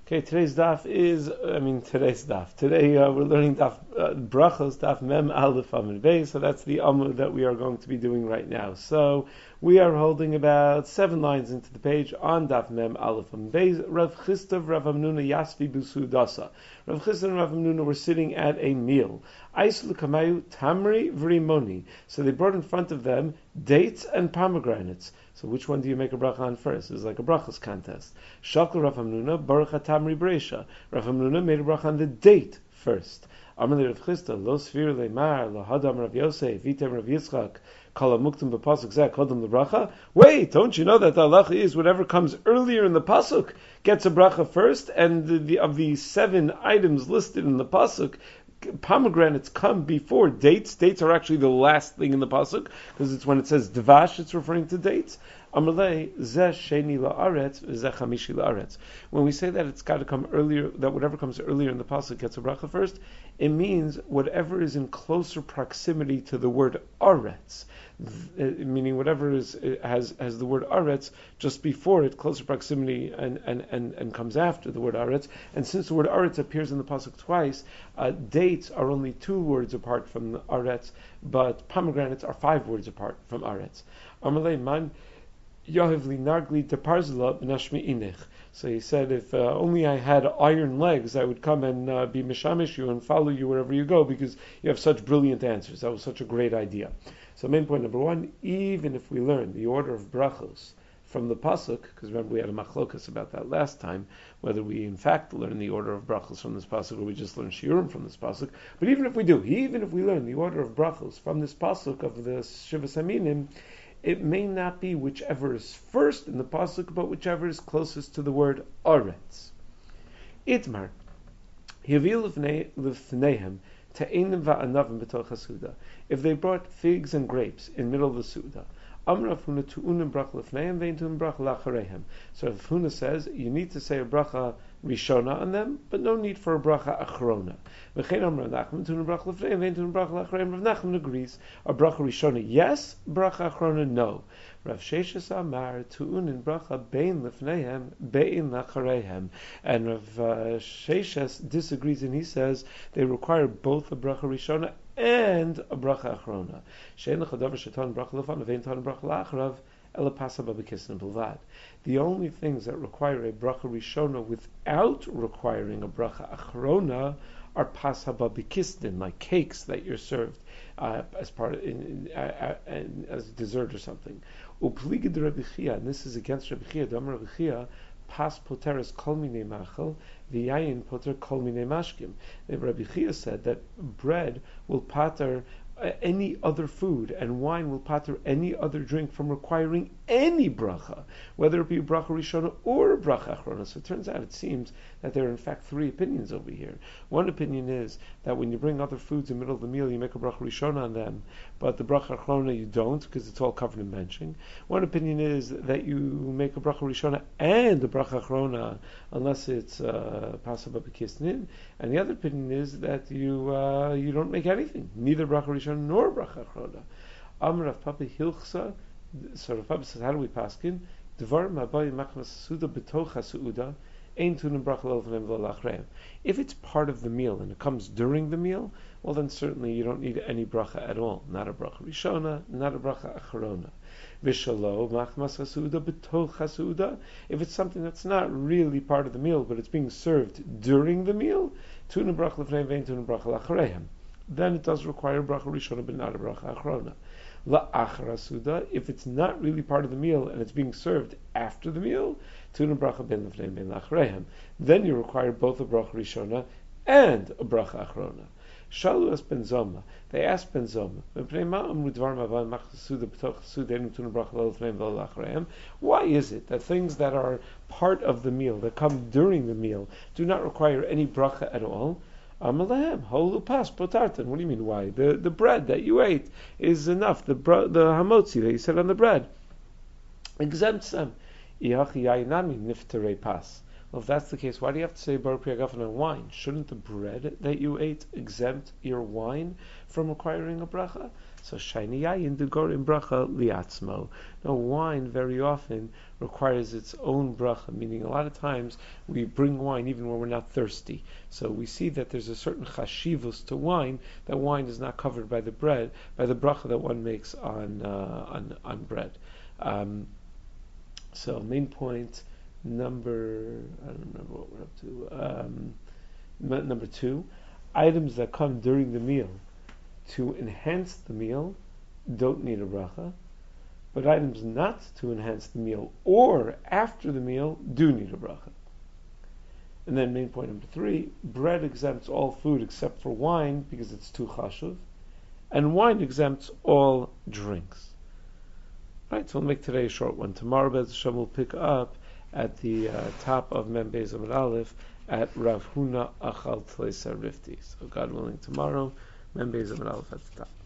Okay, today's daf is, today's daf. Today we're learning daf brachos, daf mem aleph amud beis. So that's the amud that we are going to be doing right now. So we are holding about 7 lines into the page on daf mem aleph amud beis. Rav Chisda, Rav Hamnuna Yasvi Busudasa. Rav Chisda and Rav Hamnuna were sitting at a meal. Ais l'kamayu tamri v'rimoni. So they brought in front of them dates and pomegranates. So which one do you make a bracha on first? It's like a brachas contest. Shakal Rav Hamnuna baruch hatamri b'reisha. Rav Hamnuna made a bracha on the date first. Amar Rav Chisda lo svir leimar lo hadam Rav Yosef vitem Rav Yitzchak kol hamuktim b'pasuk zeh kodem lebracha. Wait, don't you know that the halacha is whatever comes earlier in the pasuk gets a bracha first, and of the 7 items listed in the pasuk, pomegranates come before dates. Dates are actually the last thing in the pasuk because it's when it says dvash, it's referring to dates. Amalei zeh sheni la'aretz zeh chamishi la'aretz. When we say that it's got to come earlier, that whatever comes earlier in the pasuk gets a bracha first, it means whatever is in closer proximity to the word aretz, meaning whatever has the word aretz just before it, closer proximity, and comes after the word aretz. And since the word aretz appears in the pasuk twice, dates are only 2 words apart from the aretz, but pomegranates are 5 words apart from aretz. Amalei man yahiv li nargli deparzela b'nashmi inech. So he said, if only I had iron legs, I would come and be mishamish you and follow you wherever you go, because you have such brilliant answers. That was such a great idea. So main point number 1, even if we learn the order of brachos from the pasuk, because remember we had a machlokas about that last time, whether we in fact learn the order of brachos from this pasuk or we just learn shiurim from this pasuk. But even if we learn the order of brachos from this pasuk of the Shivas Haminim, it may not be whichever is first in the pasuk, but whichever is closest to the word aretz. Itmar Yavil lifneihem te'enim va'anavim b'toch hasuda. If they brought figs and grapes in the middle of the suda, Amar Rav Huna tu'unim bracha lefneihem ve'in tu'unim bracha lachareihem. So Rav Huna says you need to say a bracha rishona on them, but no need for a bracha achrona. V'chein Amar Nachman tu'unim bracha lefneihem ve'in tu'unim bracha lachareihem. Rav Nachman agrees. A bracha rishona yes, bracha achrona no. Rav Sheshes Amar tu'unin bracha bein lefneihem bein lachareihem. And Rav Sheshes disagrees, and he says they require both a bracha rishona and a bracha achrona. Shein l'chadavar shetan bracha lefan vein tan bracha lacharav ela pasa b'bekisnin bilvad. The only things that require a bracha rishona without requiring a bracha achrona are pasa b'bekisnin, like cakes that you're served as part of, as dessert or something. Upligid Rabbi Chia, and this is against Rabbi Chia. Damar Rabbi Chia, pas poteres kol minei machal, v'yayin poter kol minei mashkim. Rabbi Chia said that bread will pater any other food, and wine will pater any other drink from requiring any bracha, whether it be a bracha rishona or a bracha achrona. So it turns out, it seems that there are in fact 3 opinions over here. One opinion is that when you bring other foods in the middle of the meal, you make a bracha rishona on them, but the bracha achrona you don't, because it's all covered in benching. One opinion is that you make a bracha rishona and a bracha achrona, unless it's pasa b'kisnin, and the other opinion is that you don't make anything, neither bracha rishona nor bracha achrona. Amar Rav Papa Hilchsa. So Rav Papa says, how do we paskin? Dvar mabayi machmas suda betoch hasuda ein tunim bracha lelvnem v'lachreim. If it's part of the meal and it comes during the meal, well then certainly you don't need any bracha at all. Not a bracha rishona, not a bracha achrona. V'shalo machmas hasuda betoch hasuda. If it's something that's not really part of the meal, but it's being served during the meal, tunim bracha lelvnem vein tunim bracha lachreim. Then it does require a bracha rishona, but not a bracha achrona. La'achra suda, if it's not really part of the meal and it's being served after the meal, tuna bracha ben lefneim ben lachreihem. Then you require both a bracha rishona and a bracha achrona. Shalu as ben zoma. They asked ben zoma, why is it that things that are part of the meal, that come during the meal, do not require any bracha at all? Amalehem, holupas potartan. What do you mean why? The bread that you ate is enough. The hamotzi that you said on the bread exempts them. Nifterei pas. Well, if that's the case, why do you have to say Baruch Yagafen on wine? Shouldn't the bread that you ate exempt your wine from requiring a bracha? So shayni yayin degorim bracha liatzmo. Now wine very often requires its own bracha, meaning a lot of times we bring wine even when we're not thirsty. So we see that there's a certain chashivus to wine, that wine is not covered by the bracha that one makes on bread. So main point number, I don't remember what we're up to. Number 2, items that come during the meal to enhance the meal don't need a bracha, but items not to enhance the meal or after the meal do need a bracha. And then main point number 3, bread exempts all food except for wine because it's too chashuv, and wine exempts all drinks. Right, so we'll make today a short one. Tomorrow, Bez Hashem will pick up at the top of Mem Beis Amud Aleph at Rav Huna Achal Tleisa Rifti. So God willing, tomorrow, Mem Beis Amud Aleph at the top.